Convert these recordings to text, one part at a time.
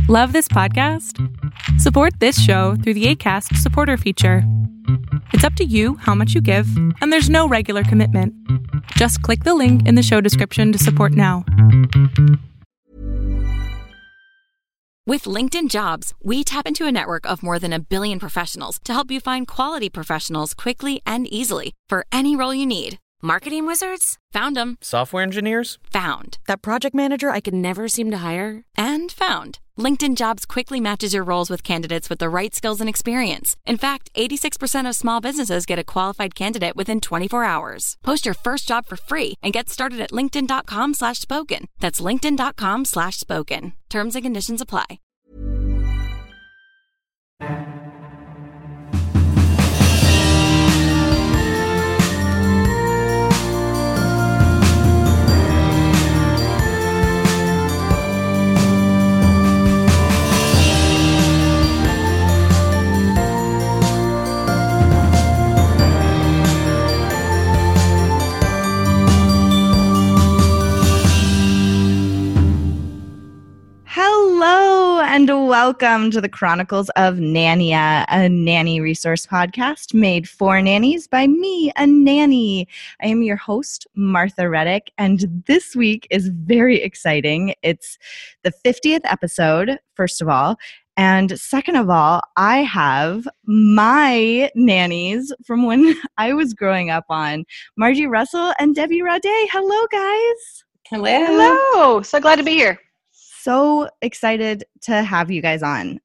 Love this podcast? Support this show through the Acast supporter feature. It's up to you how much you give, and there's no regular commitment. Just click the link in the show description to support now. With LinkedIn Jobs, we tap into a network of more than 1 billion professionals to help you find quality professionals quickly and easily for any role you need. Marketing wizards? Found them. Software engineers? Found. That project manager I could never seem to hire? And found. LinkedIn Jobs quickly matches your roles with candidates with the right skills and experience. In fact, 86% of small businesses get a qualified candidate within 24 hours. Post your first job for free and get started at linkedin.com/spoken. That's linkedin.com/spoken. Terms and conditions apply. Hello and welcome to the Chronicles of Nania, a nanny resource podcast made for nannies by me, a nanny. I am your host, Martha Reddick, and this week is very exciting. It's the 50th episode, first of all, and second of all, I have my nannies from when I was growing up on, Margie Russell and Debbie Rade. Hello, guys. Hello. So glad to be here. So excited to have you guys on.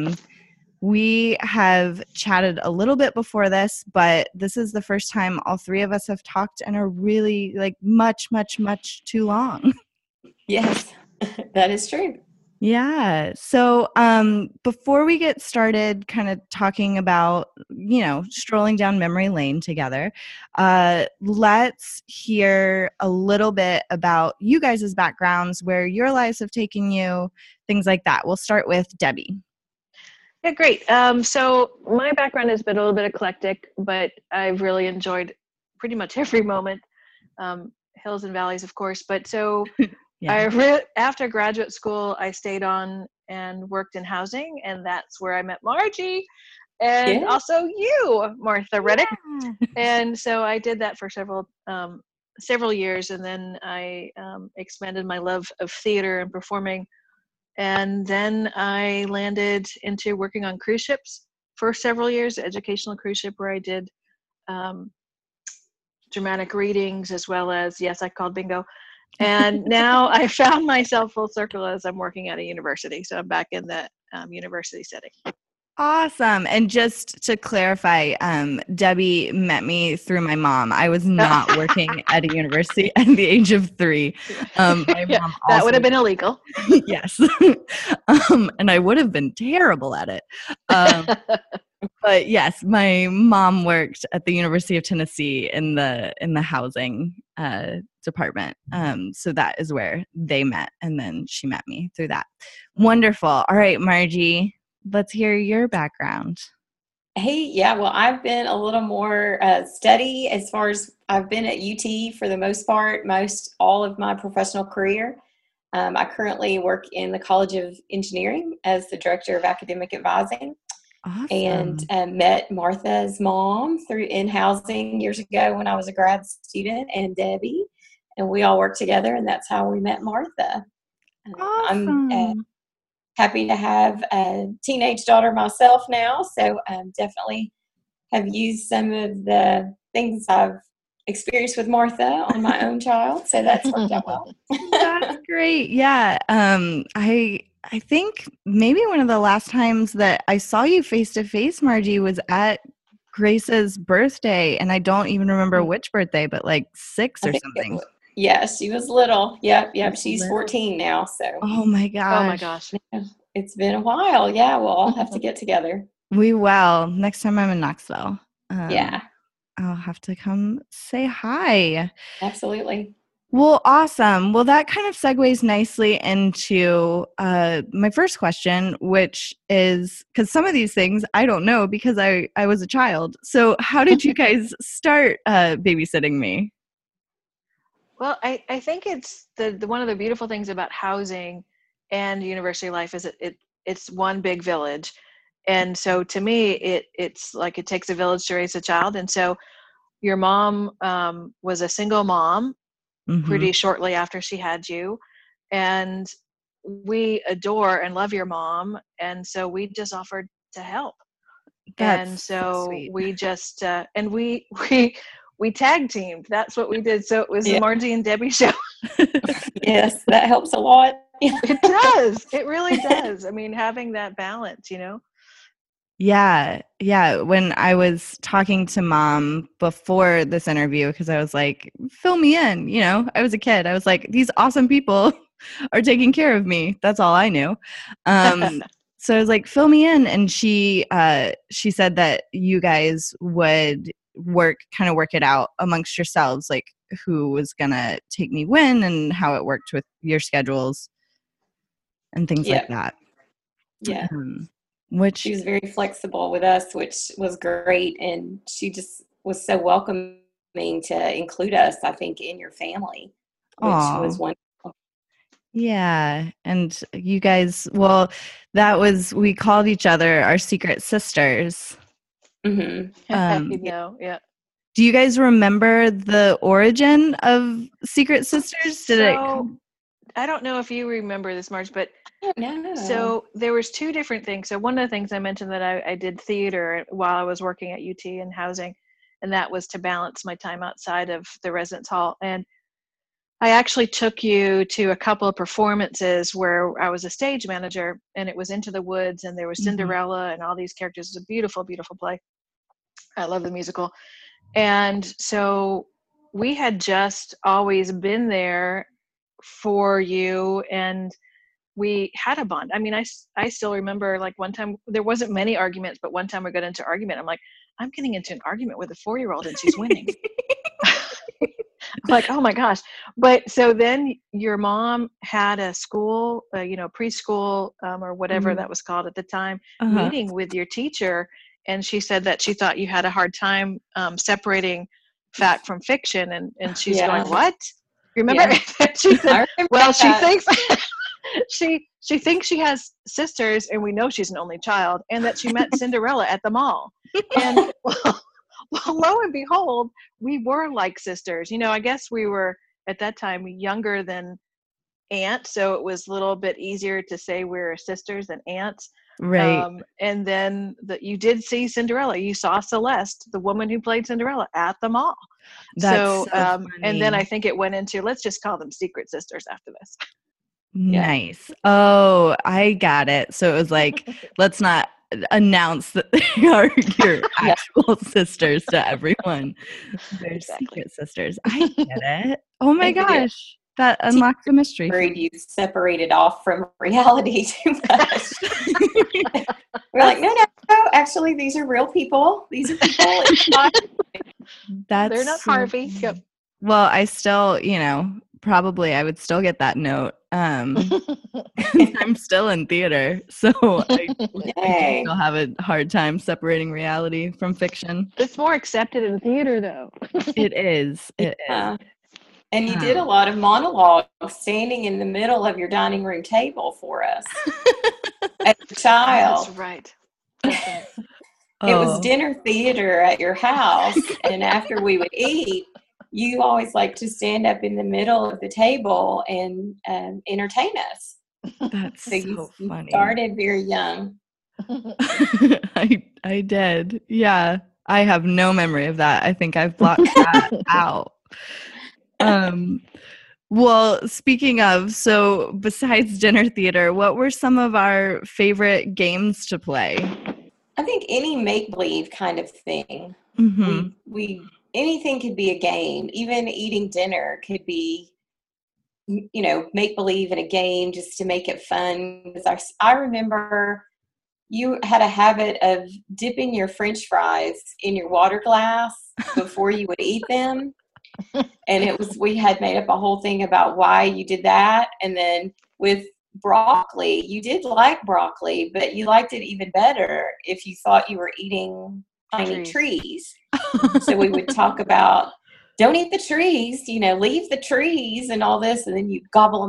We have chatted a little bit before this, but this is the first time all three of us have talked in a really much too long. Yes, that is true. Yeah. So before we get started kind of talking about, strolling down memory lane together, let's hear a little bit about you guys' backgrounds, where your lives have taken you, things like that. We'll start with Debbie. Yeah, great. So my background has been a little bit eclectic, but I've really enjoyed pretty much every moment. Hills and valleys, of course. But so... Yeah. After graduate school, I stayed on and worked in housing, and that's where I met Margie and also you, Martha Reddick. Yeah. And so I did that for several years, and then I expanded my love of theater and performing. And then I landed into working on cruise ships for several years, educational cruise ship where I did dramatic readings as well as, yes, I called bingo. And now I found myself full circle as I'm working at a university. So I'm back in the university setting. Awesome. And just to clarify, Debbie met me through my mom. I was not working at a university at the age of 3. My mom that would have been illegal. Yes. And I would have been terrible at it. But yes, my mom worked at the University of Tennessee in the housing department. So that is where they met, and then she met me through that. Wonderful. All right, Margie, let's hear your background. Hey, yeah, well, I've been a little more steady as far as I've been at UT for the most part, all of my professional career. I currently work in the College of Engineering as the Director of Academic Advising. Awesome. And met Martha's mom in housing years ago when I was a grad student, and Debbie, and we all worked together, and that's how we met Martha. Awesome. I'm happy to have a teenage daughter myself now, so definitely have used some of the things I've experienced with Martha on my own child, so that's worked out well. That's great. Yeah. I think maybe one of the last times that I saw you face to face, Margie, was at Grace's birthday, and I don't even remember which birthday, but 6 or something. Yeah, she was little. Yep. She's 14 now. So. Oh my gosh. Yeah, it's been a while. Yeah, we'll all have to get together. We will. Next time I'm in Knoxville. Yeah. I'll have to come say hi. Absolutely. Well, awesome. Well, that kind of segues nicely into my first question, which is, because some of these things I don't know because I was a child. So how did you guys start babysitting me? Well, I think it's the one of the beautiful things about housing and university life is it's one big village. And so to me, it's like it takes a village to raise a child. And so your mom was a single mom pretty shortly after she had you. And we adore and love your mom. And so we just offered to help. And so sweet. we just, and we tag teamed. That's what we did. So it was the Margie and Debbie show. Yes, that helps a lot. It does. It really does. I mean, having that balance, you know? Yeah. Yeah. When I was talking to Mom before this interview, because I was like, fill me in, you know, I was a kid. I was like, these awesome people are taking care of me. That's all I knew. So I was like, fill me in. And she said that you guys would work it out amongst yourselves, like who was going to take me when and how it worked with your schedules and things like that. Yeah. Which she was very flexible with us, which was great. And she just was so welcoming to include us, I think, in your family, which was wonderful. Yeah. And you guys, we called each other our secret sisters. Yeah. Do you guys remember the origin of Secret Sisters? I don't know if you remember this, Marge, but no. So there was two different things. So one of the things I mentioned that I did theater while I was working at UT in housing, and that was to balance my time outside of the residence hall. And I actually took you to a couple of performances where I was a stage manager, and it was Into the Woods, and there was Cinderella and all these characters. It was a beautiful, beautiful play. I love the musical. And so we had just always been there for you, and we had a bond. I mean, I still remember, like, one time, there wasn't many arguments, but one time we got into argument. I'm like, I'm getting into an argument with a 4-year-old and she's winning. I'm like, oh my gosh. But so then your mom had a school, preschool or whatever that was called at the time, meeting with your teacher. And she said that she thought you had a hard time separating fact from fiction. And she's going, what? Remember? She said, well, she thinks she thinks she has sisters, and we know she's an only child, and that she met Cinderella at the mall. And well, lo and behold, we were like sisters. You know, I guess we were at that time younger than aunts, so it was a little bit easier to say we're sisters than aunts. Right. And then you did see Cinderella. You saw Celeste, the woman who played Cinderella, at the mall. That's so funny. And then I think it went into, let's just call them secret sisters after this. Nice. Oh, I got it. So it was like, let's not announce that they are your actual sisters to everyone. They're secret sisters. I get it. Oh my gosh. That unlocks the mystery. You separated off from reality too much. We're like, no. Actually, these are real people. These are people. They're not Harvey. Yep. Well, I still, probably I would still get that note. I'm still in theater, so I still have a hard time separating reality from fiction. It's more accepted in theater, though. It is. It is. And you did a lot of monologue standing in the middle of your dining room table for us as a child. That's right. It was dinner theater at your house, and after we would eat, you always like to stand up in the middle of the table and entertain us. That's so funny. You started very young. I did. Yeah. I have no memory of that. I think I've blocked that out. Well, speaking of, so besides dinner theater, what were some of our favorite games to play? I think any make-believe kind of thing. We anything could be a game. Even eating dinner could be, make-believe in a game just to make it fun. Because I remember you had a habit of dipping your French fries in your water glass before you would eat them. And we had made up a whole thing about why you did that. And then with broccoli, you did like broccoli, but you liked it even better if you thought you were eating tiny trees. So we would talk about, don't eat the trees, leave the trees and all this, and then you gobble them up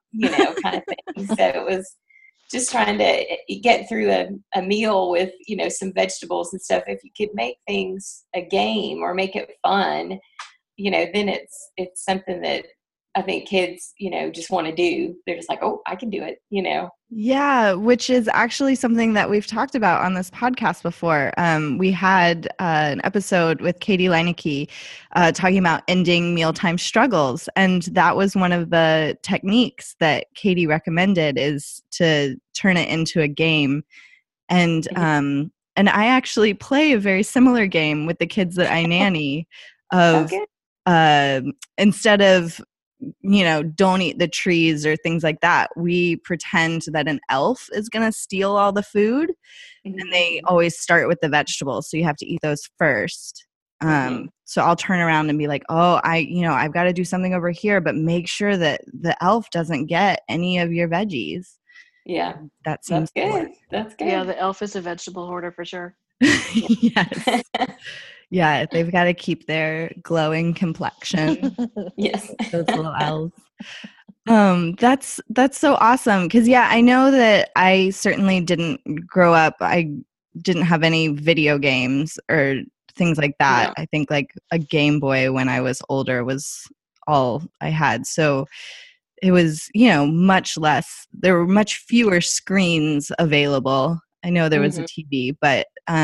kind of thing. So it was just trying to get through a meal with, some vegetables and stuff. If you could make things a game or make it fun, then it's something that I think kids, just want to do. They're just like, oh, I can do it, Yeah, which is actually something that we've talked about on this podcast before. We had an episode with Katie Leineke talking about ending mealtime struggles. And that was one of the techniques that Katie recommended, is to turn it into a game. And I actually play a very similar game with the kids that I nanny of instead of don't eat the trees or things like that, we pretend that an elf is going to steal all the food. Mm-hmm. And they always start with the vegetables. So you have to eat those first. So I'll turn around and be like, oh, I've got to do something over here, but make sure that the elf doesn't get any of your veggies. Yeah. That seems good. That's good. Yeah. The elf is a vegetable hoarder for sure. Yes. Yeah, they've got to keep their glowing complexion. Yes. Those little elves. That's so awesome. Because, I know that I certainly didn't grow up. I didn't have any video games or things like that. No. I think like a Game Boy when I was older was all I had. So it was, much less. There were much fewer screens available. I know there was a TV, but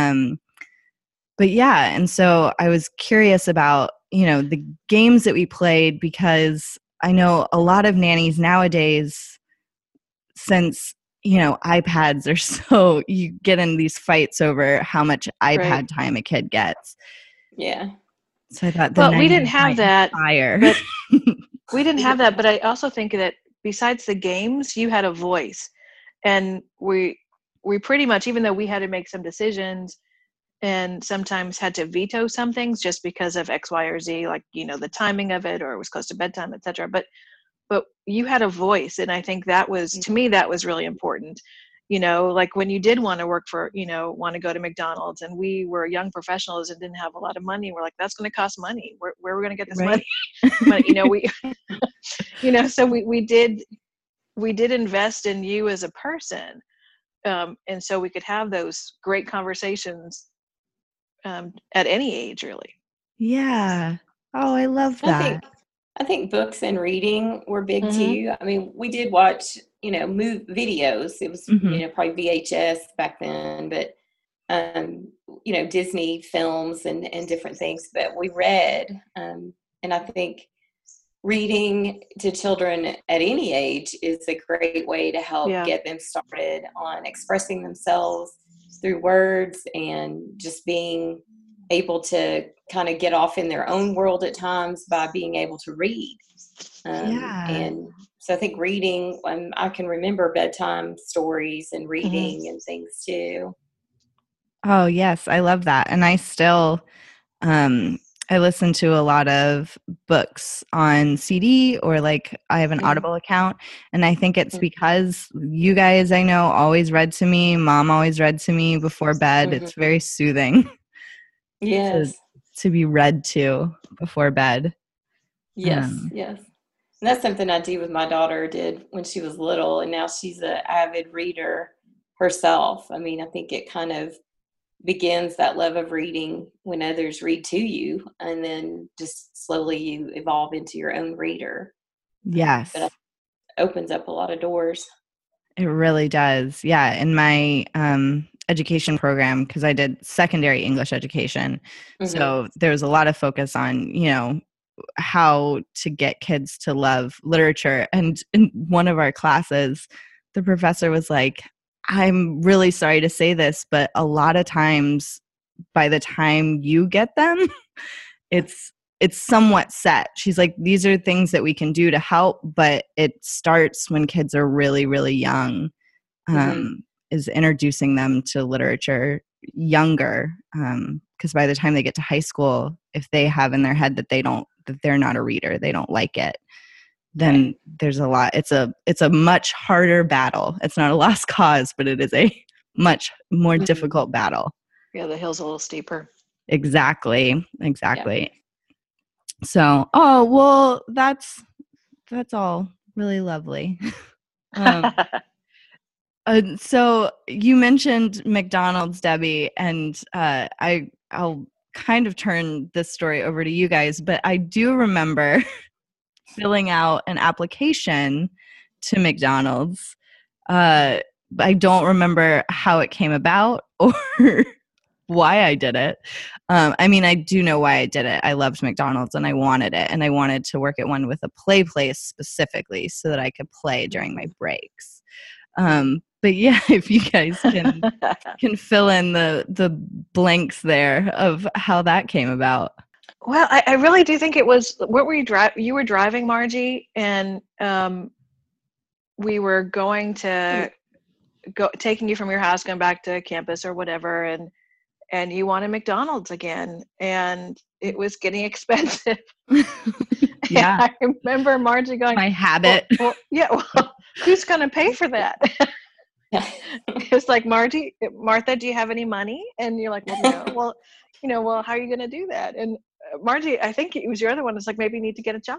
yeah, and so I was curious about, the games that we played, because I know a lot of nannies nowadays, since, iPads are so, you get in these fights over how much iPad time a kid gets. Yeah. So I thought, we didn't have that. But we didn't have that, but I also think that besides the games, you had a voice, and we pretty much, even though we had to make some decisions and sometimes had to veto some things just because of X, Y, or Z, like, the timing of it, or it was close to bedtime, etc. But you had a voice. And I think that was, to me, that was really important. Like when you did want to work for, want to go to McDonald's, and we were young professionals and didn't have a lot of money. We're like, that's going to cost money. Where are we going to get this money? But, so we did invest in you as a person. And so we could have those great conversations at any age, really. Yeah. Oh, I love that. I think books and reading were big too. I mean, we did watch, videos. It was, probably VHS back then, but, Disney films and different things. But we read, and I think reading to children at any age is a great way to help get them started on expressing themselves through words and just being able to kind of get off in their own world at times by being able to read. And so I think reading, I can remember bedtime stories and reading and things too. Oh, yes. I love that. And I still, I listen to a lot of books on CD, or like I have an Audible account. And I think it's because you guys, I know, always read to me. Mom always read to me before bed. It's very soothing. Yes. To be read to before bed. Yes. Yes. And that's something I do with my daughter, did when she was little. And now she's an avid reader herself. I mean, I think it kind of begins that love of reading when others read to you, and then just slowly you evolve into your own reader. Yes. But it opens up a lot of doors. It really does. Yeah. In my education program, because I did secondary English education, so there was a lot of focus on, how to get kids to love literature. And in one of our classes, the professor was like, I'm really sorry to say this, but a lot of times by the time you get them, it's somewhat set. She's like, these are things that we can do to help, but it starts when kids are really, really young, is introducing them to literature younger. Because by the time they get to high school, if they have in their head that they're not a reader, they don't like it, then there's a lot. It's a much harder battle. It's not a lost cause, but it is a much more difficult battle. Yeah, the hill's a little steeper. Exactly. Yeah. So, that's all really lovely. um, so you mentioned McDonald's, Debbie, and I'll kind of turn this story over to you guys, but I do remember filling out an application to McDonald's. I don't remember how it came about or why I did it. I mean, I do know why I did it. I loved McDonald's and I wanted it. And I wanted to work at one with a play place specifically so that I could play during my breaks. But yeah, if you guys can fill in the blanks there of how that came about. Well, I really do think it was, what were you driving? You were driving, Margie, and we were going to taking you from your house, going back to campus or whatever, and you wanted McDonald's again, and it was getting expensive. Yeah. I remember Margie going, my habit. Well, who's going to pay for that? It's like, Martha, do you have any money? And you're like, well, no. Well, how are you going to do that? And Margie, I think it was your other one. It's like, maybe you need to get a job.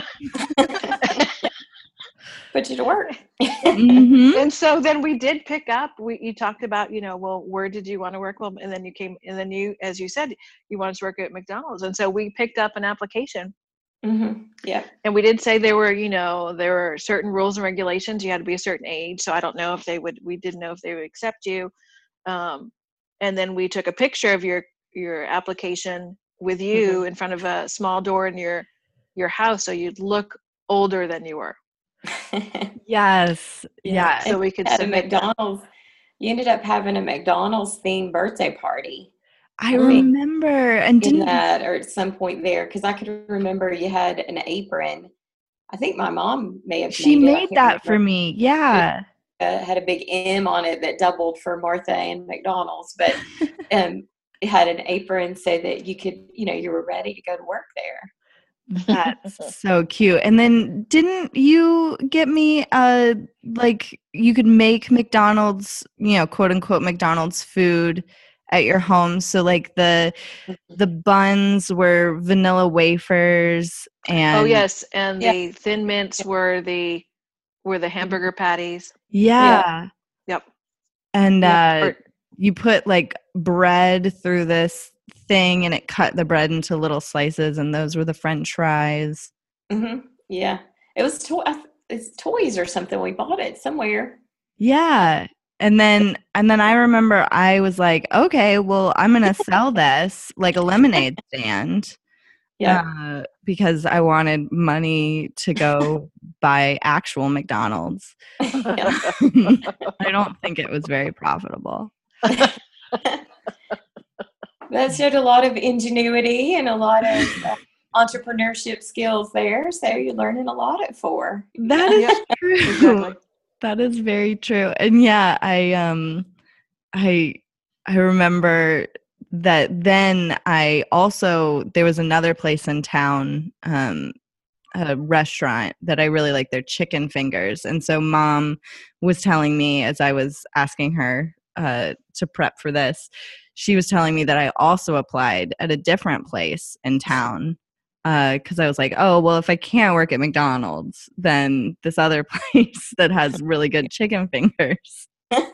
Put you to work. Mm-hmm. And so then we did pick up, you talked about, well, where did you want to work? Well, and then you, as you said, you wanted to work at McDonald's. And so we picked up an application. Mm-hmm. Yeah. And we did say there were certain rules and regulations. You had to be a certain age. So I don't know if we didn't know if they would accept you. And then we took a picture of your application with you in front of a small door in your house. So you'd look older than you were. Yes. Yeah. So we could submit McDonald's. You ended up having a McDonald's themed birthday party. I remember, and didn't that, or at some point there, because I could remember you had an apron. I think my mom may have. She made that for me. Yeah. It had a big M on it that doubled for Martha and McDonald's, but it had an apron so that you could, you were ready to go to work there. That's so cute. And then didn't you get me like you could make McDonald's, quote unquote McDonald's food at your home? So like the buns were vanilla wafers and the Thin Mints were the hamburger patties. Yeah. Yep. And you put like bread through this thing and it cut the bread into little slices, and those were the French fries. Mm-hmm. Yeah. It was it's toys or something. We bought it somewhere. Yeah. And then I remember I was like, okay, well, I'm going to sell this like a lemonade stand. Yeah. Because I wanted money to go buy actual McDonald's. I don't think it was very profitable. That showed a lot of ingenuity and a lot of entrepreneurship skills there. So you're learning a lot at 4. That is true. Exactly. That is very true. And yeah, I remember that then there was another place in town, a restaurant that I really liked, their chicken fingers. And so Mom was telling me, as I was asking her to prep for this, she was telling me that I also applied at a different place in town. Because I was like, oh, well, if I can't work at McDonald's, then this other place that has really good chicken fingers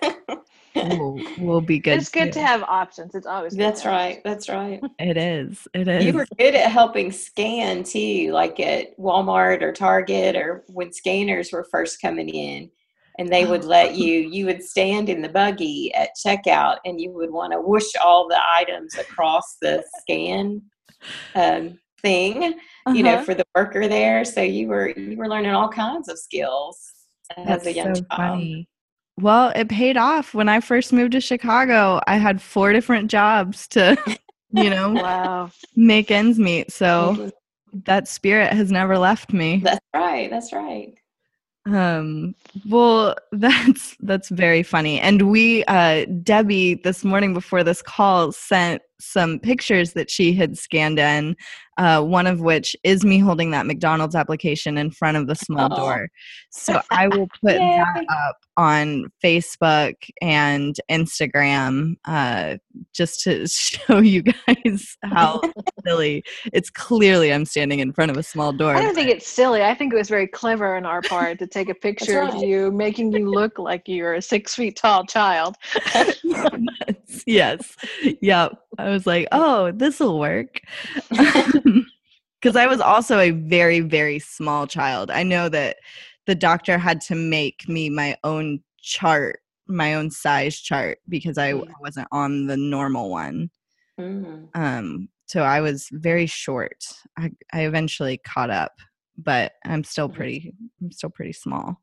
will be good. It's good to have options. It's always good. That's right. That's right. It is. You were good at helping scan too, like at Walmart or Target, or when scanners were first coming in. And they would let you would stand in the buggy at checkout and you would want to whoosh all the items across the scan thing, for the worker there. So you were learning all kinds of skills as a young child. Funny. Well, it paid off. When I first moved to Chicago, I had 4 different jobs to, wow, make ends meet. So that spirit has never left me. That's right. That's right. Well, that's very funny. And we, Debbie, this morning before this call sent some pictures that she had scanned in, one of which is me holding that McDonald's application in front of the small door. So I will put that up on Facebook and Instagram just to show you guys how silly. It's clearly I'm standing in front of a small door. I don't think it's silly. I think it was very clever on our part to take a picture of you, making you look like you're a 6 feet tall child. Yes. Yep. I was like, oh, this will work. Because I was also a very, very small child. I know that the doctor had to make me my own chart, my own size chart, because I wasn't on the normal one. So I was very short. I eventually caught up, but I'm still pretty small.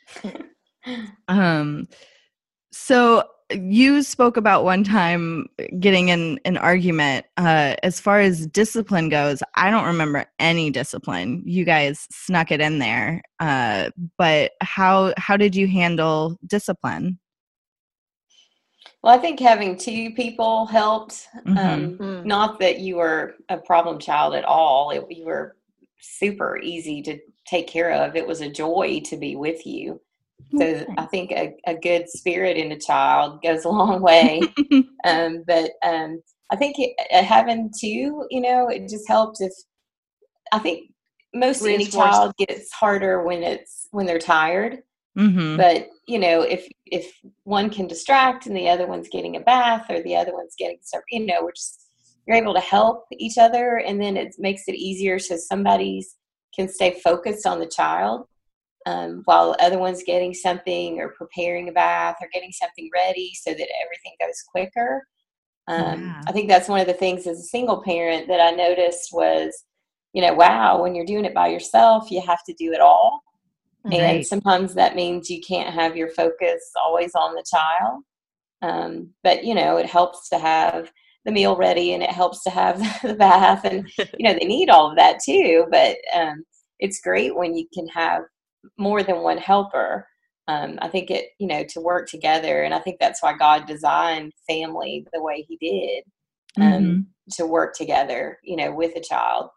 So you spoke about one time getting in an argument. As far as discipline goes, I don't remember any discipline. You guys snuck it in there. But how did you handle discipline? Well, I think having two people helped. Not that you were a problem child at all. You were super easy to take care of. It was a joy to be with you. So I think a good spirit in a child goes a long way. But I think having two, it just helps. I think most any child gets harder when they're tired. But if one can distract and the other one's getting a bath or the other one's getting stuff, you're able to help each other, and then it makes it easier so somebody can stay focused on the child. While the other one's getting something or preparing a bath or getting something ready so that everything goes quicker. I think that's one of the things as a single parent that I noticed was, wow, when you're doing it by yourself, you have to do it all. Right. And sometimes that means you can't have your focus always on the child. But, it helps to have the meal ready, and it helps to have the bath, and, they need all of that too. But it's great when you can have more than one helper. I think to work together, and I think that's why God designed family the way he did, to work together, with a child.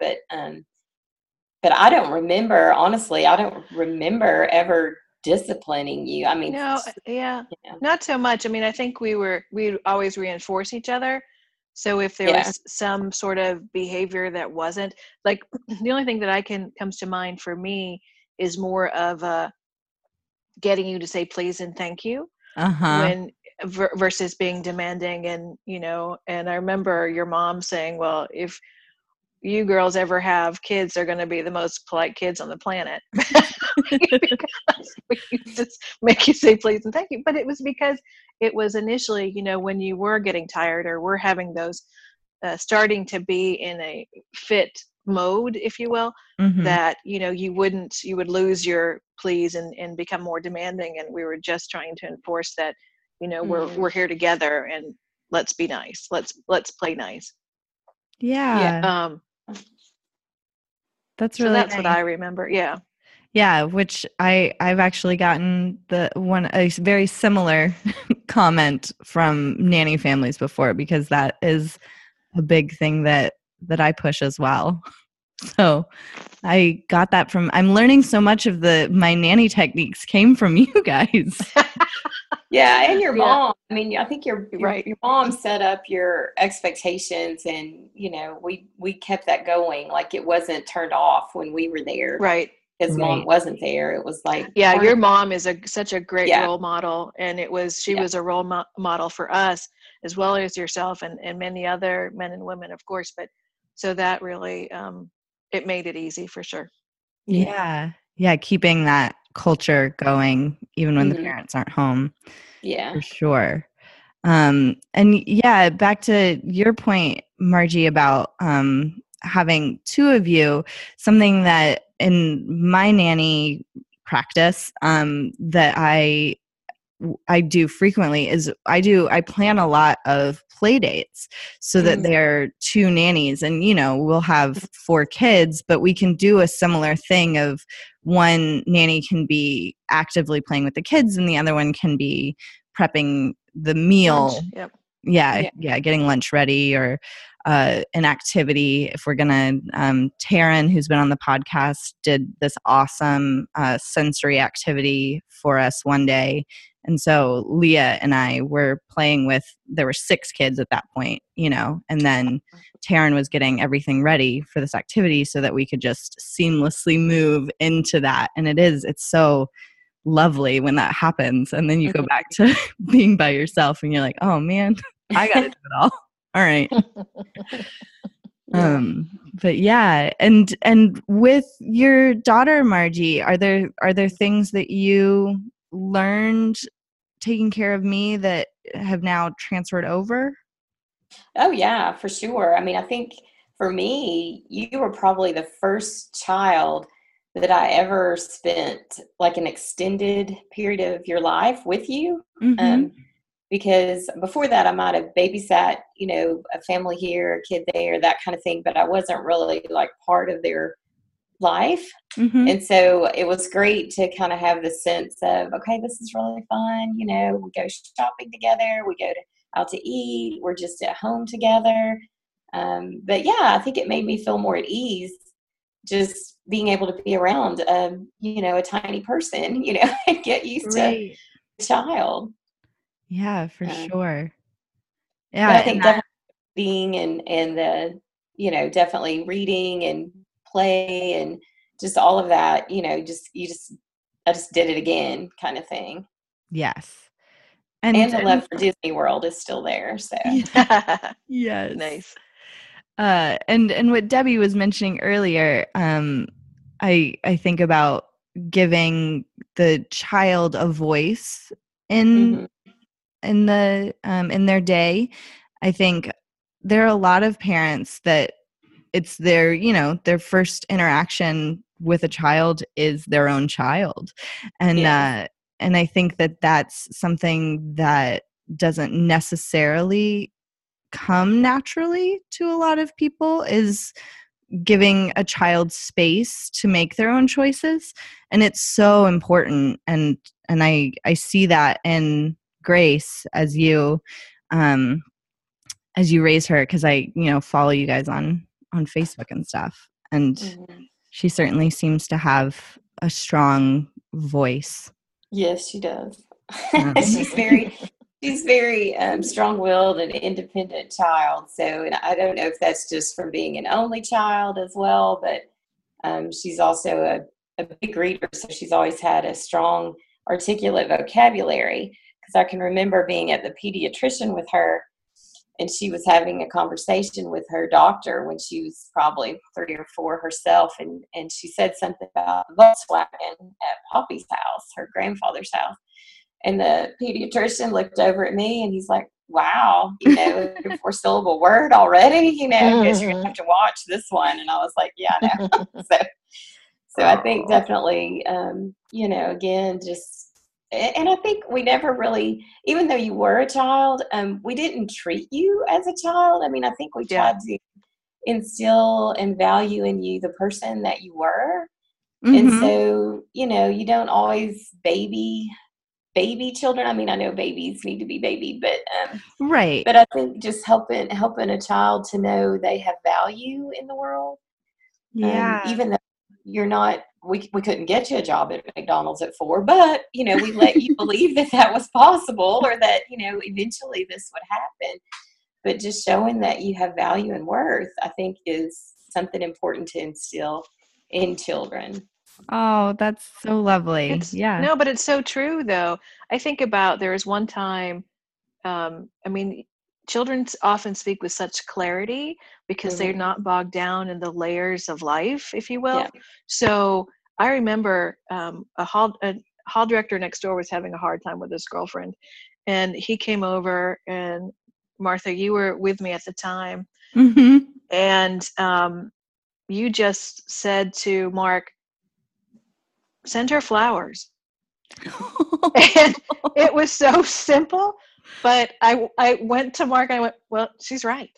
But I don't remember, honestly, ever disciplining you. I mean, no, not so much. I mean, I think we'd always reinforce each other. So if there was some sort of behavior that wasn't, like, the only thing that comes to mind for me is more of getting you to say please and thank you when versus being demanding. And and I remember your mom saying, well, if you girls ever have kids, they're going to be the most polite kids on the planet because we just make you say please and thank you. But it was because it was initially, when you were getting tired or were having those starting to be in a fit mode, if you will, that you would lose your please and become more demanding. And we were just trying to enforce that we're here together, and let's be nice, let's play nice. That's really that's nice. what I remember. Which I've actually gotten a very similar comment from nanny families before, because that is a big thing that I push as well. So I got that I'm learning so much of my nanny techniques came from you guys. And your mom. I mean, I think your mom set up your expectations, and we kept that going. Like, it wasn't turned off when we were there, right? Because mom wasn't there. It was like, your mom is such a great role model, and she was a role model for us as well as yourself and many other men and women, of course. But so that really it made it easy for sure. Keeping that culture going even when the parents aren't home. For sure. And back to your point, Margie, about having two of you, something that in my nanny practice that I do frequently is I plan a lot of play dates so that they're two nannies, and we'll have 4 kids, but we can do a similar thing of one nanny can be actively playing with the kids and the other one can be prepping the meal getting lunch ready or an activity. If we're gonna, Taryn, who's been on the podcast, did this awesome sensory activity for us one day. And so Leah and I were playing with, there were 6 kids at that point, and then Taryn was getting everything ready for this activity so that we could just seamlessly move into that. And it's so lovely when that happens. And then you go back to being by yourself and you're like, oh man, I got to do it all. All right. But yeah. And with your daughter, Margie, are there things that you learned taking care of me that have now transferred over? Oh yeah, for sure. I mean, I think for me, you were probably the first child that I ever spent like an extended period of your life with you. Because before that I might have babysat, a family here, a kid there, that kind of thing, but I wasn't really like part of their life. And so it was great to kind of have the sense of, okay, this is really fun. We go shopping together, we go out to eat, we're just at home together. But yeah, I think it made me feel more at ease just being able to be around, a tiny person, and get used to a child. Yeah, for sure. Yeah, I think definitely being and the, definitely reading and play and just all of that, I just did it again kind of thing. Yes. And the love for Disney World is still there. So yes. Nice. And what Debbie was mentioning earlier, I think about giving the child a voice in their day. I think there are a lot of parents that it's their first interaction with a child is their own child. And I think that that's something that doesn't necessarily come naturally to a lot of people, is giving a child space to make their own choices. And it's so important. And I see that in Grace as you raise her, because I follow you guys on Facebook and stuff, and she certainly seems to have a strong voice. Yes, she does. She's very strong-willed and independent child. So, and I don't know if that's just from being an only child as well, but she's also a big reader. So she's always had a strong, articulate vocabulary. Because I can remember being at the pediatrician with her, and she was having a conversation with her doctor when she was probably 3 or 4 herself. And she said something about Volkswagen at Poppy's house, her grandfather's house. And the pediatrician looked over at me and he's like, wow, 4-syllable word already, because you're going to have to watch this one. And I was like, yeah, I know. So I think definitely, again, just, and I think we never really, even though you were a child, we didn't treat you as a child. I mean, I think we tried to instill and value in you the person that you were. And so, you don't always baby children. I mean, I know babies need to be babied, but right. But I think just helping a child to know they have value in the world. Yeah. Even though you're not, we couldn't get you a job at McDonald's at 4, but we let you believe that was possible, or that eventually this would happen. But just showing that you have value and worth, I think, is something important to instill in children. Oh, that's so lovely. No, but it's so true, though. I think about, there was one time, children often speak with such clarity because they're not bogged down in the layers of life, if you will. Yeah. So I remember a hall director next door was having a hard time with his girlfriend, and he came over, and Martha, you were with me at the time, and you just said to Mark, send her flowers. And it was so simple, but I went to Mark and I went, well, she's right.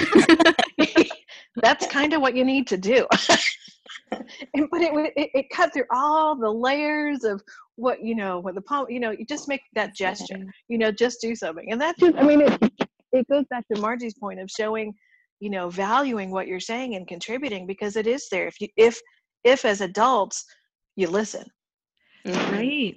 That's kind of what you need to do. But it cut through all the layers of what, with the palm, you just make that gesture, just do something. And that just, it goes back to Margie's point of showing, valuing what you're saying and contributing, because it is there. If as adults you listen. Right.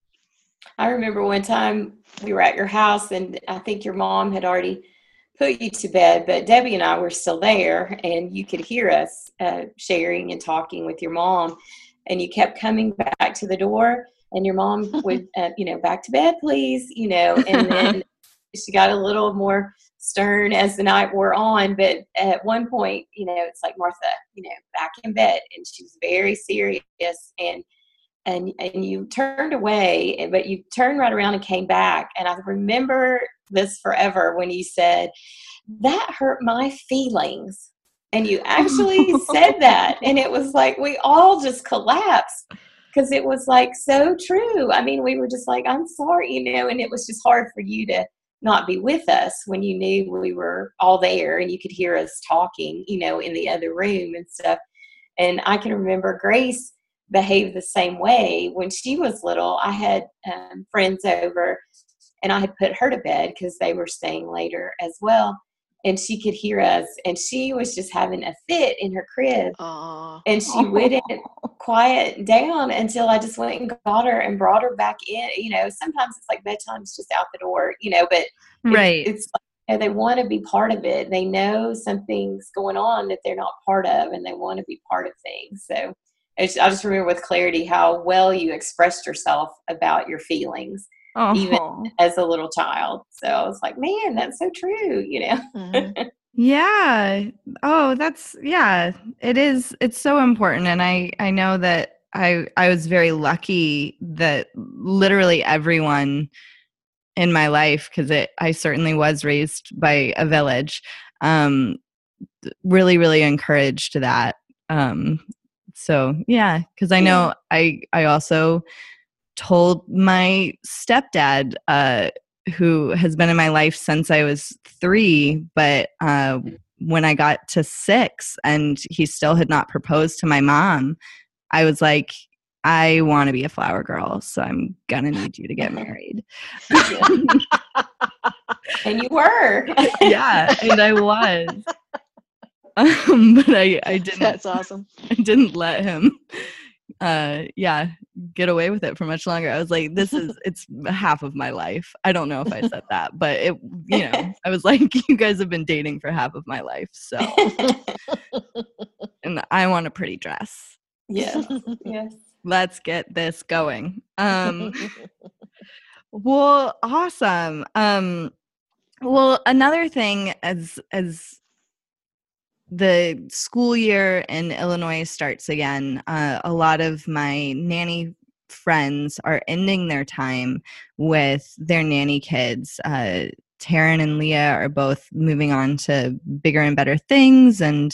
I remember one time we were at your house, and I think your mom had already put you to bed, but Debbie and I were still there, and you could hear us sharing and talking with your mom, and you kept coming back to the door, and your mom would, back to bed, please, and then she got a little more stern as the night wore on, but at one point, it's like, Martha, back in bed, and she was very serious, and you turned away, but you turned right around and came back. And I remember this forever when you said, that hurt my feelings. And you actually said that. And it was like, we all just collapsed because it was like so true. I mean, we were just like, I'm sorry, and it was just hard for you to not be with us when you knew we were all there and you could hear us talking, in the other room and stuff. And I can remember Grace behaved the same way when she was little. I had friends over, and I had put her to bed because they were staying later as well, and she could hear us, and she was just having a fit in her crib. Aww. And she wouldn't quiet down until I just went and got her and brought her back in. Sometimes it's like bedtime's just out the door, but right. It's like, they want to be part of it. They know something's going on that they're not part of, and they want to be part of things. So I just remember with clarity how well you expressed yourself about your feelings, even as a little child. So I was like, man, that's so true, Mm-hmm. Yeah. Oh, it is. It's so important. And I know that I was very lucky that literally everyone in my life, because I certainly was raised by a village, really, really encouraged that. So yeah, because I know I also told my stepdad, who has been in my life since I was 3, but when I got to 6 and he still had not proposed to my mom, I was like, I want to be a flower girl, so I'm gonna need you to get married. And you were. Yeah, and I was. But I didn't. That's awesome. I didn't let him get away with it for much longer. I was like, it's half of my life. I don't know if I said that, but I was like, you guys have been dating for half of my life, so and I want a pretty dress. Yes. Yes. Let's get this going. Well, awesome. Well, another thing, as the school year in Illinois starts again, a lot of my nanny friends are ending their time with their nanny kids. Taryn and Leah are both moving on to bigger and better things, and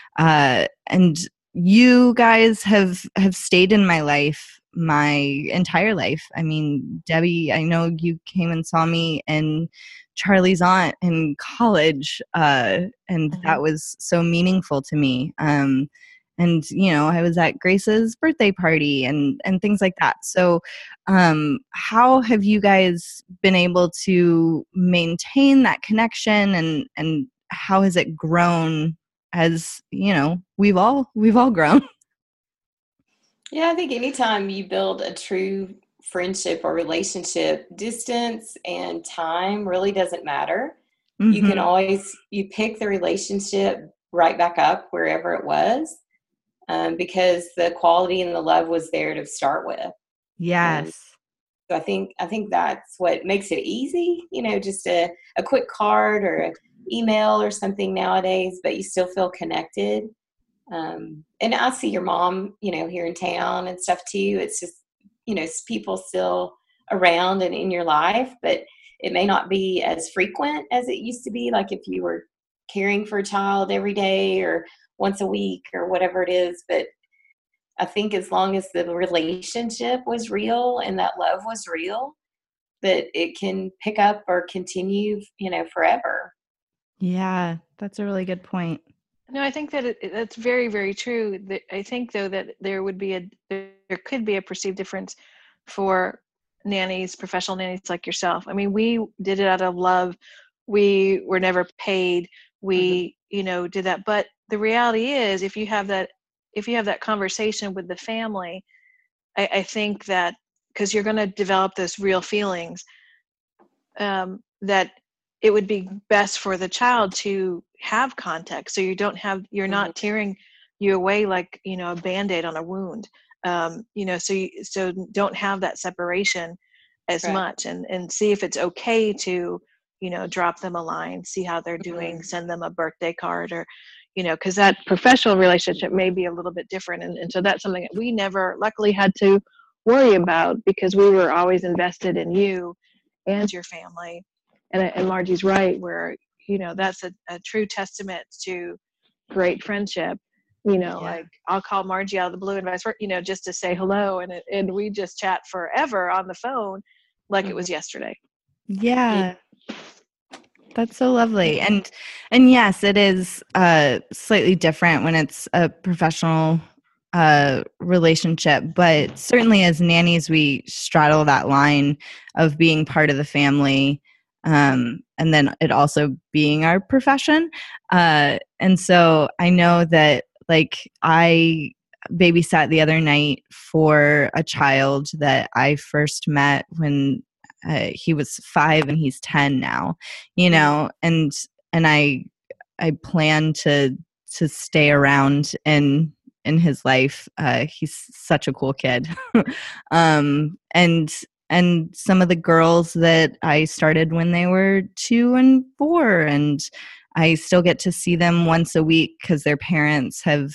you guys have stayed in my life my entire life. I mean, Debbie, I know you came and saw me in Charlie's aunt in college, and that was so meaningful to me. And I was at Grace's birthday party and things like that. So how have you guys been able to maintain that connection, and how has it grown as we've all grown? Yeah, I think anytime you build a true friendship or relationship, distance and time really doesn't matter. Mm-hmm. You can always, you pick the relationship right back up wherever it was, because the quality and the love was there to start with. Yes. So I think that's what makes it easy, just a quick card or an email or something nowadays, but you still feel connected. And I see your mom, here in town and stuff too. It's just, people still around and in your life, but it may not be as frequent as it used to be. Like if you were caring for a child every day or once a week or whatever it is. But I think as long as the relationship was real and that love was real, that it can pick up or continue, forever. Yeah, that's a really good point. No, I think that that's very, very true. I think, though, that there could be a perceived difference for nannies, professional nannies like yourself. I mean, we did it out of love we were never paid. We, did that. But the reality is, if you have that conversation with the family, I think that because you're going to develop those real feelings, that it would be best for the child to have context. So you're not tearing you away like, a Band-Aid on a wound. So don't have that separation as much, and see if it's okay to, drop them a line, see how they're doing, send them a birthday card, or, because that professional relationship may be a little bit different. And so that's something that we never luckily had to worry about, because we were always invested in you and your family. And Margie's right, where, that's a true testament to great friendship. Like I'll call Margie out of the blue and vice versa, just to say hello. And we just chat forever on the phone like it was yesterday. Yeah. That's so lovely. And yes, it is slightly different when it's a professional relationship, but certainly as nannies, we straddle that line of being part of the family, and then it also being our profession. And so I know that, like, I babysat the other night for a child that I first met when he was 5 and he's 10 now, and I plan to stay around in his life. He's such a cool kid. And some of the girls that I started when they were 2 and 4, and I still get to see them once a week because their parents have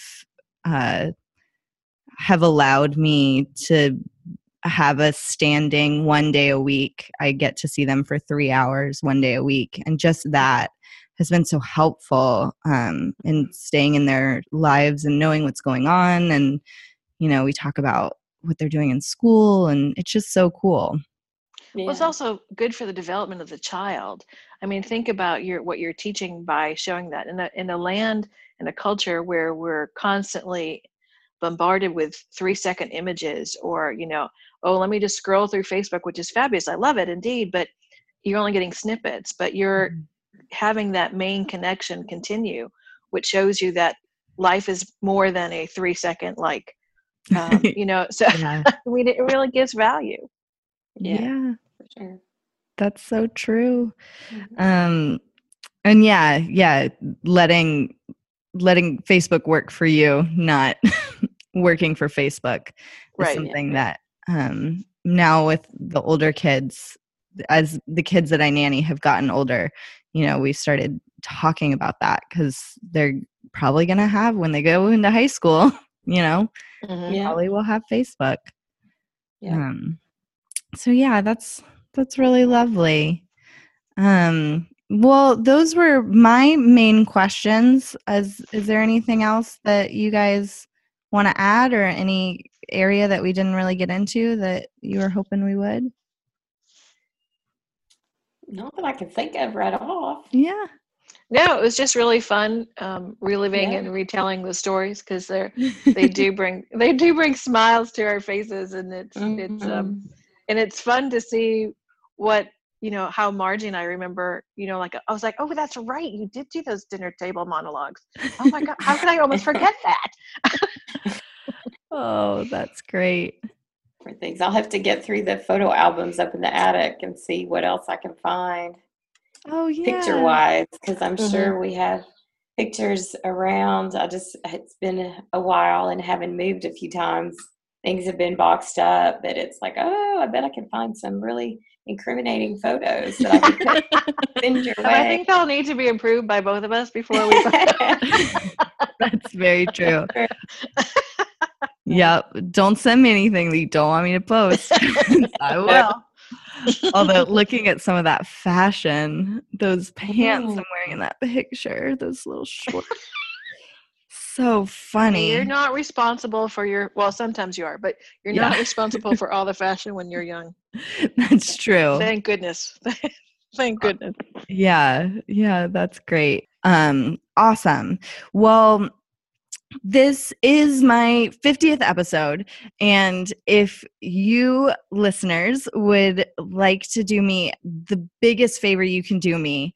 allowed me to have a standing 1 day a week. I get to see them for 3 hours 1 day a week. And just that has been so helpful in staying in their lives and knowing what's going on. And, we talk about what they're doing in school, and it's just so cool. Yeah. Well, it's also good for the development of the child. I mean, think about what you're teaching by showing that in a land, in a culture where we're constantly bombarded with 3-second images, or, let me just scroll through Facebook, which is fabulous. I love it indeed, but you're only getting snippets, but you're having that main connection continue, which shows you that life is more than a 3-second, so yeah. I mean, it really gives value. Yeah, for sure. That's so true. And letting Facebook work for you, not working for Facebook, is something that now with the older kids, as the kids that I nanny have gotten older, we started talking about that, because they're probably going to have, when they go into high school, probably will have Facebook. Yeah. So yeah, that's really lovely. Well, those were my main questions. Is there anything else that you guys want to add, or any area that we didn't really get into that you were hoping we would? Not that I can think of right off. Yeah. No, it was just really fun reliving and retelling the stories, because they do bring smiles to our faces, and it's fun to see what, how Margie and I remember, I was like, oh, that's right, you did do those dinner table monologues. Oh my God, how could I almost forget that? Oh, that's great. For things, I'll have to get through the photo albums up in the attic and see what else I can find. Oh yeah, picture wise, because I'm sure we have pictures around. It's been a while, and having moved a few times, things have been boxed up, that it's like, oh, I bet I can find some really incriminating photos that I could send your way. I think they'll need to be improved by both of us before we That's very true. Yep. Don't send me anything that you don't want me to post. I will. Although, looking at some of that fashion, those pants I'm wearing in that picture, those little shorts, so funny. You're not responsible for sometimes you are, but you're not responsible for all the fashion when you're young. That's true. Thank goodness. Thank goodness. Yeah, that's great. Awesome. Well, This is my 50th episode, and if you listeners would like to do me the biggest favor you can do me,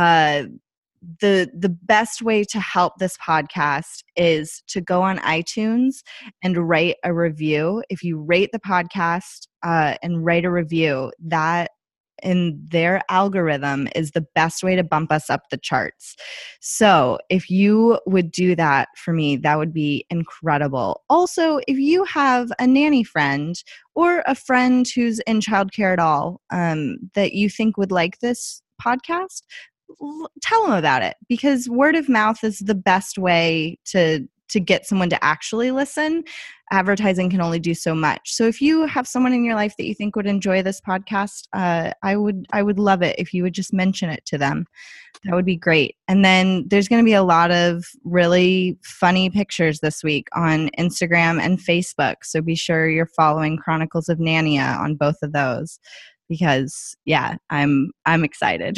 the best way to help this podcast is to go on iTunes and write a review. If you rate the podcast and write a review, that in their algorithm is the best way to bump us up the charts. So if you would do that for me, that would be incredible. Also, if you have a nanny friend or a friend who's in childcare at all that you think would like this podcast, tell them about it, because word of mouth is the best way to get someone to actually listen. Advertising can only do so much. So if you have someone in your life that you think would enjoy this podcast, I would love it if you would just mention it to them. That would be great. And then there's going to be a lot of really funny pictures this week on Instagram and Facebook. So be sure you're following Chronicles of Nania on both of those, because I'm excited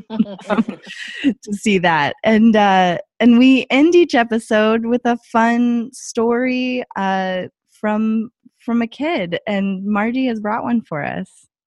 to see that. And we end each episode with a fun story from a kid, and Margie has brought one for us.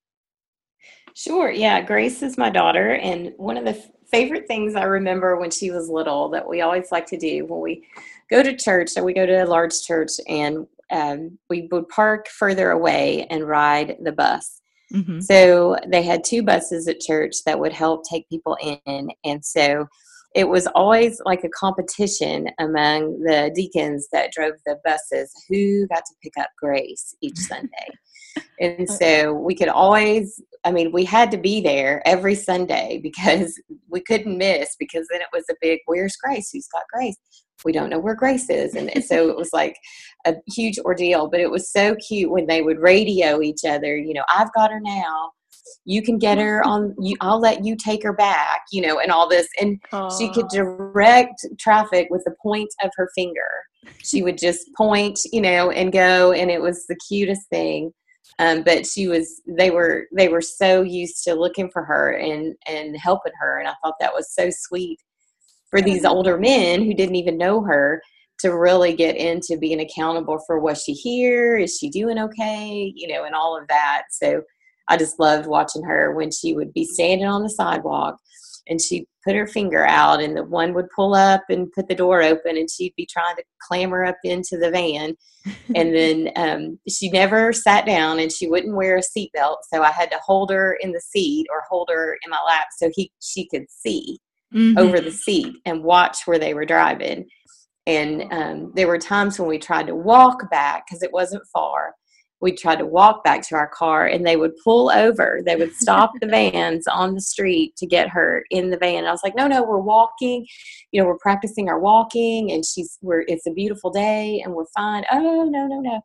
Sure. Yeah. Grace is my daughter, and one of the favorite things I remember when she was little that we always like to do when we go to church, so we go to a large church, and we would park further away and ride the bus. Mm-hmm. So they had 2 buses at church that would help take people in. And so it was always like a competition among the deacons that drove the buses who got to pick up Grace each Sunday. And so we could always, we had to be there every Sunday because we couldn't miss, because then it was a big, where's Grace? Who's got Grace? We don't know where Grace is. And so it was like a huge ordeal, but it was so cute when they would radio each other, I've got her now. You can get her I'll let you take her back, and all this. And she could direct traffic with the point of her finger. She would just point, and go. And it was the cutest thing. But they were so used to looking for her and helping her. And I thought that was so sweet for these older men who didn't even know her to really get into being accountable for, was she here? Is she doing okay? And all of that. So I just loved watching her when she would be standing on the sidewalk and she'd put her finger out, and the one would pull up and put the door open, and she'd be trying to clamber up into the van. And then she never sat down, and she wouldn't wear a seatbelt. So I had to hold her in the seat or hold her in my lap so she could see over the seat and watch where they were driving. And there were times when we tried to walk back because it wasn't far. We tried to walk back to our car, and they would pull over. They would stop the vans on the street to get her in the van. And I was like, no, we're walking. We're practicing our walking, and it's a beautiful day, and we're fine. Oh, no.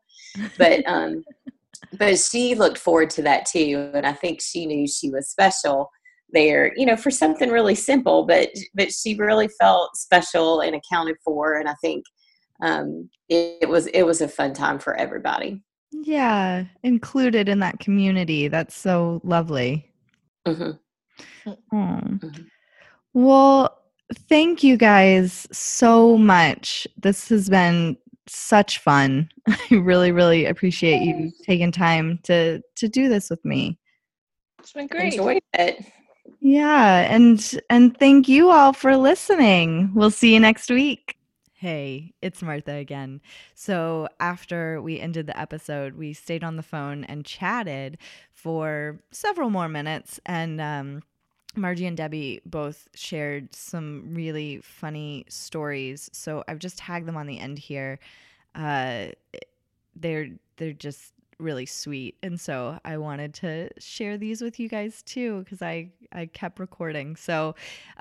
But she looked forward to that too. And I think she knew she was special there, for something really simple, but she really felt special and accounted for. And I think it was a fun time for everybody. Yeah, included in that community. That's so lovely. Mm-hmm. Mm-hmm. Well, thank you guys so much. This has been such fun. I really, really appreciate you taking time to do this with me. It's been great. Enjoyed it. Yeah, and thank you all for listening. We'll see you next week. Hey, it's Martha again. So after we ended the episode, we stayed on the phone and chatted for several more minutes, and Margie and Debbie both shared some really funny stories. So I've just tagged them on the end here. They're just really sweet, and so I wanted to share these with you guys too, because I kept recording. So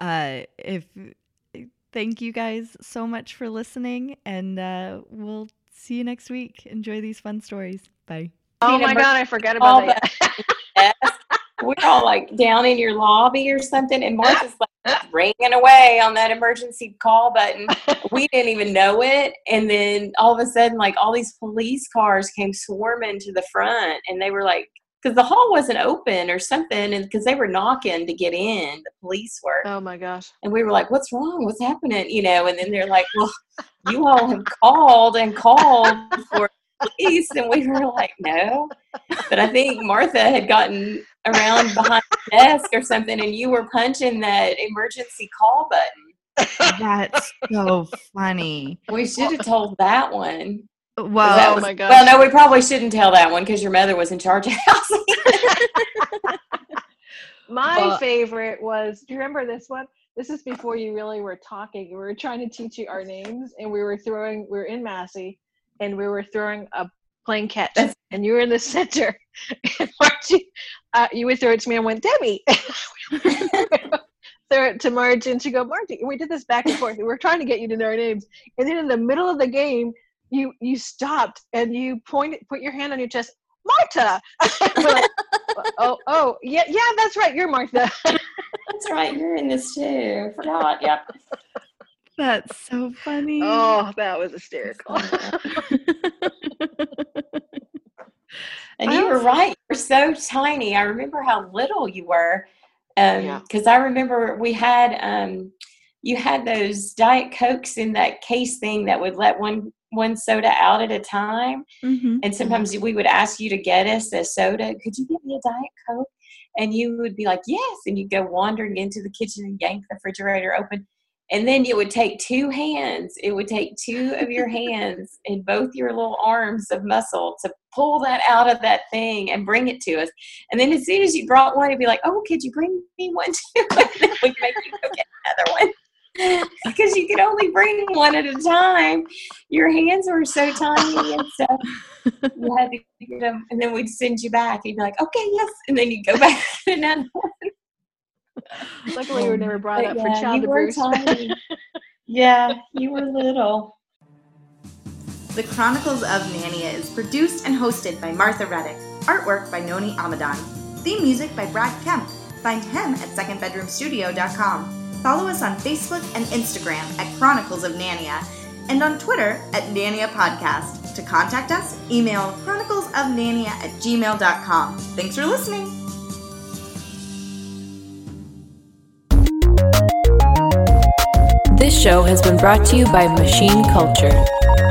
thank you guys so much for listening, and we'll see you next week. Enjoy these fun stories. Bye. Oh my God, I forgot about that. We're all like down in your lobby or something, and Martha's like ringing away on that emergency call button. We didn't even know it. And then all of a sudden, like all these police cars came swarming to the front, and they were like because the hall wasn't open or something, and because they were knocking to get in, the police were. Oh my gosh! And we were like, "What's wrong? What's happening?" You know, and then they're like, "Well, you all have called for police," and we were like, "No." But I think Martha had gotten around behind the desk or something, and you were punching that emergency call button. That's so funny. We should have told that one. Well, oh my gosh. Well, no, we probably shouldn't tell that one because your mother was in charge of housing. My favorite was, do you remember this one? This is before you really were talking. We were trying to teach you our names, and we were in Massey, and we were throwing a playing catch, and you were in the center. And Margie, you would throw it to me and went, Debbie. Throw it to Margie, and she'd go, Margie. We did this back and forth. We were trying to get you to know our names. And then in the middle of the game, you stopped and you put your hand on your chest, Martha. Like, oh, yeah, that's right. You're Martha. That's right. You're in this too. I forgot. Yep. That's so funny. Oh, that was hysterical. And you were right. You were so tiny. I remember how little you were. Because I remember we had, you had those Diet Cokes in that case thing that would let one soda out at a time. Mm-hmm. And sometimes we would ask you to get us a soda. Could you get me a Diet Coke? And you would be like, yes. And you'd go wandering into the kitchen and yank the refrigerator open. And then it would take two hands. It would take two of your hands and both your little arms of muscle to pull that out of that thing and bring it to us. And then as soon as you brought one, it'd be like, oh, could you bring me one too? And then we'd make you go get another one. Because you could only bring one at a time. Your hands were so tiny and stuff. You had to get them. And then we'd send you back. You'd be like, okay, yes. And then you'd go back to another one. Luckily, you were never brought up for child abuse. Yeah, you were little. The Chronicles of Nania is produced and hosted by Martha Reddick. Artwork by Noni Amadan. Theme music by Brad Kemp. Find him at secondbedroomstudio.com. Follow us on Facebook and Instagram at Chronicles of Nania and on Twitter at Nania Podcast. To contact us, email chroniclesofnania@gmail.com. Thanks for listening. This show has been brought to you by Machine Culture.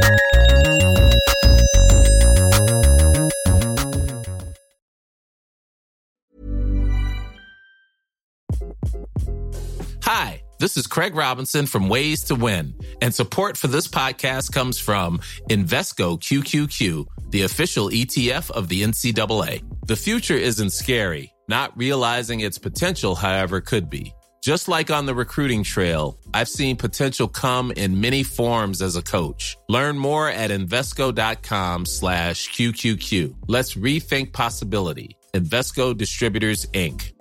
Hi, this is Craig Robinson from Ways to Win, and support for this podcast comes from Invesco QQQ, the official ETF of the NCAA. The future isn't scary. Not realizing its potential, however, could be. Just like on the recruiting trail, I've seen potential come in many forms as a coach. Learn more at Invesco.com/QQQ. Let's rethink possibility. Invesco Distributors, Inc.